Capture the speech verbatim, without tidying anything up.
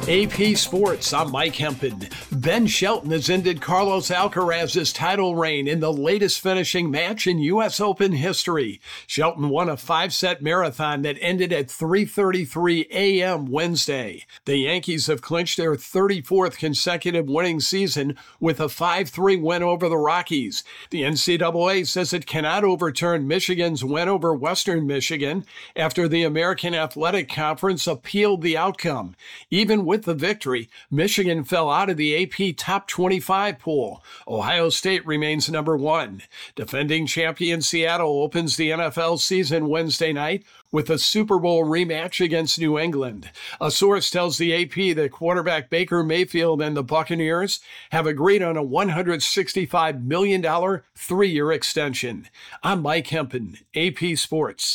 A P Sports, I'm Mike Hempen. Ben Shelton has ended Carlos Alcaraz's title reign in the latest finishing match in U S Open history. Shelton won a five-set marathon that ended at three thirty-three a.m. Wednesday. The Yankees have clinched their thirty-fourth consecutive winning season with a five three win over the Rockies. The N C double A says it cannot overturn Michigan's win over Western Michigan after the American Athletic Conference appealed the outcome. Even with the victory, Michigan fell out of the A P Top twenty-five poll. Ohio State remains number one. Defending champion Seattle opens the N F L season Wednesday night with a Super Bowl rematch against New England. A source tells the A P that quarterback Baker Mayfield and the Buccaneers have agreed on a one hundred sixty-five million dollars three-year extension. I'm Mike Hempen, A P Sports.